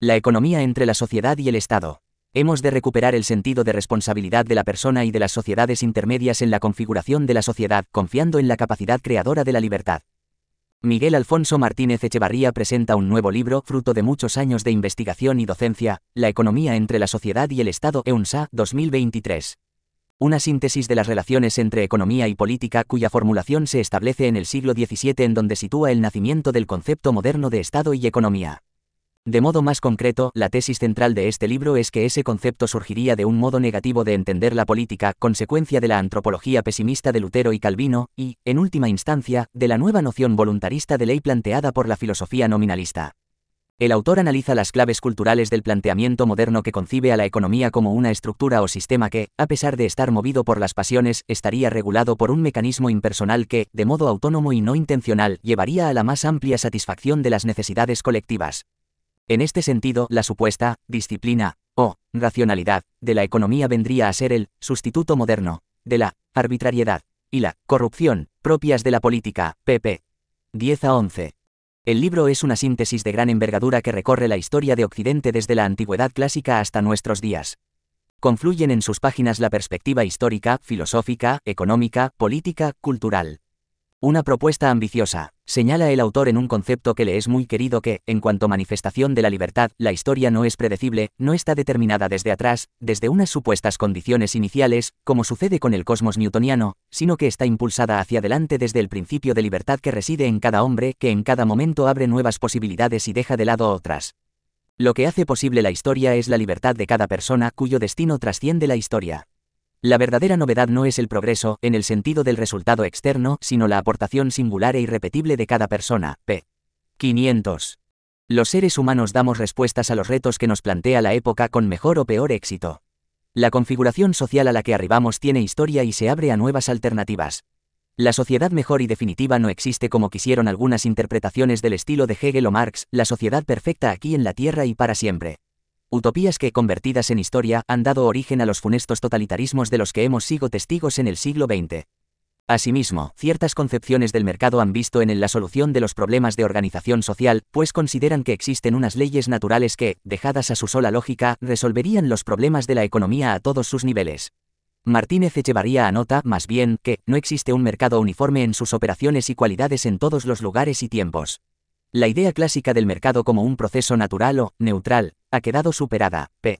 La economía entre la sociedad y el Estado. Hemos de recuperar el sentido de responsabilidad de la persona y de las sociedades intermedias en la configuración de la sociedad, confiando en la capacidad creadora de la libertad. Miguel Alfonso Martínez Echevarría presenta un nuevo libro, fruto de muchos años de investigación y docencia, La economía entre la sociedad y el Estado, EUNSA, 2023. Una síntesis de las relaciones entre economía y política cuya formulación se establece en el siglo XVII, en donde sitúa el nacimiento del concepto moderno de Estado y economía. De modo más concreto, la tesis central de este libro es que ese concepto surgiría de un modo negativo de entender la política, consecuencia de la antropología pesimista de Lutero y Calvino, y, en última instancia, de la nueva noción voluntarista de ley planteada por la filosofía nominalista. El autor analiza las claves culturales del planteamiento moderno que concibe a la economía como una estructura o sistema que, a pesar de estar movido por las pasiones, estaría regulado por un mecanismo impersonal que, de modo autónomo y no intencional, llevaría a la más amplia satisfacción de las necesidades colectivas. En este sentido, la supuesta disciplina, o racionalidad, de la economía vendría a ser el sustituto moderno de la arbitrariedad y la corrupción propias de la política, pp. 10 a 11. El libro es una síntesis de gran envergadura que recorre la historia de Occidente desde la antigüedad clásica hasta nuestros días. Confluyen en sus páginas la perspectiva histórica, filosófica, económica, política, cultural. Una propuesta ambiciosa, señala el autor en un concepto que le es muy querido que, en cuanto manifestación de la libertad, la historia no es predecible, no está determinada desde atrás, desde unas supuestas condiciones iniciales, como sucede con el cosmos newtoniano, sino que está impulsada hacia adelante desde el principio de libertad que reside en cada hombre, que en cada momento abre nuevas posibilidades y deja de lado otras. Lo que hace posible la historia es la libertad de cada persona, cuyo destino trasciende la historia. La verdadera novedad no es el progreso, en el sentido del resultado externo, sino la aportación singular e irrepetible de cada persona. p. 500. Los seres humanos damos respuestas a los retos que nos plantea la época con mejor o peor éxito. La configuración social a la que arribamos tiene historia y se abre a nuevas alternativas. La sociedad mejor y definitiva no existe como quisieron algunas interpretaciones del estilo de Hegel o Marx, la sociedad perfecta aquí en la tierra y para siempre. Utopías que, convertidas en historia, han dado origen a los funestos totalitarismos de los que hemos sido testigos en el siglo XX. Asimismo, ciertas concepciones del mercado han visto en él la solución de los problemas de organización social, pues consideran que existen unas leyes naturales que, dejadas a su sola lógica, resolverían los problemas de la economía a todos sus niveles. Martínez Echevarría anota, más bien, que no existe un mercado uniforme en sus operaciones y cualidades en todos los lugares y tiempos. La idea clásica del mercado como un proceso natural o neutral ha quedado superada. p.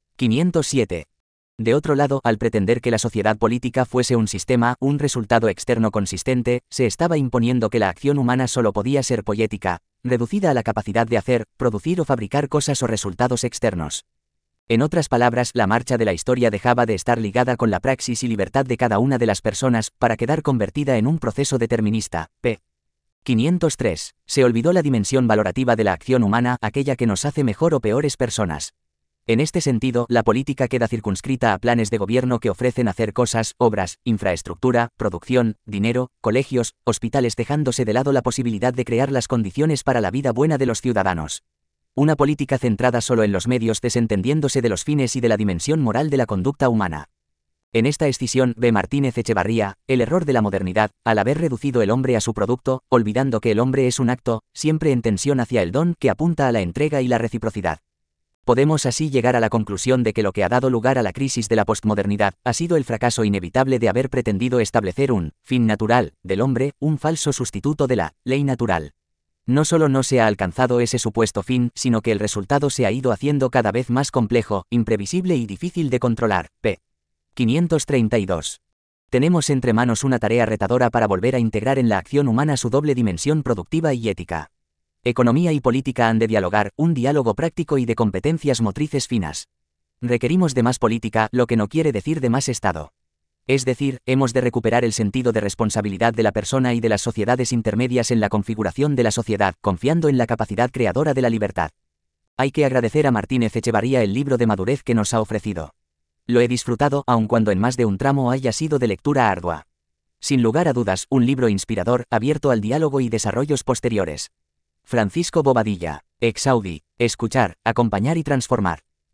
507. De otro lado, al pretender que la sociedad política fuese un sistema, un resultado externo consistente, se estaba imponiendo que la acción humana solo podía ser poética, reducida a la capacidad de hacer, producir o fabricar cosas o resultados externos. En otras palabras, la marcha de la historia dejaba de estar ligada con la praxis y libertad de cada una de las personas, para quedar convertida en un proceso determinista. p. 503. Se olvidó la dimensión valorativa de la acción humana, aquella que nos hace mejor o peores personas. En este sentido, la política queda circunscrita a planes de gobierno que ofrecen hacer cosas, obras, infraestructura, producción, dinero, colegios, hospitales, dejándose de lado la posibilidad de crear las condiciones para la vida buena de los ciudadanos. Una política centrada solo en los medios, desentendiéndose de los fines y de la dimensión moral de la conducta humana. En esta escisión, ve Martínez Echevarría, el error de la modernidad, al haber reducido el hombre a su producto, olvidando que el hombre es un acto, siempre en tensión hacia el don, que apunta a la entrega y la reciprocidad. Podemos así llegar a la conclusión de que lo que ha dado lugar a la crisis de la postmodernidad, ha sido el fracaso inevitable de haber pretendido establecer un fin natural del hombre, un falso sustituto de la ley natural. No solo no se ha alcanzado ese supuesto fin, sino que el resultado se ha ido haciendo cada vez más complejo, imprevisible y difícil de controlar. p. 532. Tenemos entre manos una tarea retadora para volver a integrar en la acción humana su doble dimensión productiva y ética. Economía y política han de dialogar, un diálogo práctico y de competencias motrices finas. Requerimos de más política, lo que no quiere decir de más Estado. Es decir, hemos de recuperar el sentido de responsabilidad de la persona y de las sociedades intermedias en la configuración de la sociedad, confiando en la capacidad creadora de la libertad. Hay que agradecer a Martínez Echevarría el libro de madurez que nos ha ofrecido. Lo he disfrutado, aun cuando en más de un tramo haya sido de lectura ardua. Sin lugar a dudas, un libro inspirador, abierto al diálogo y desarrollos posteriores. Francisco Bobadilla, ex Audi, escuchar, acompañar y transformar.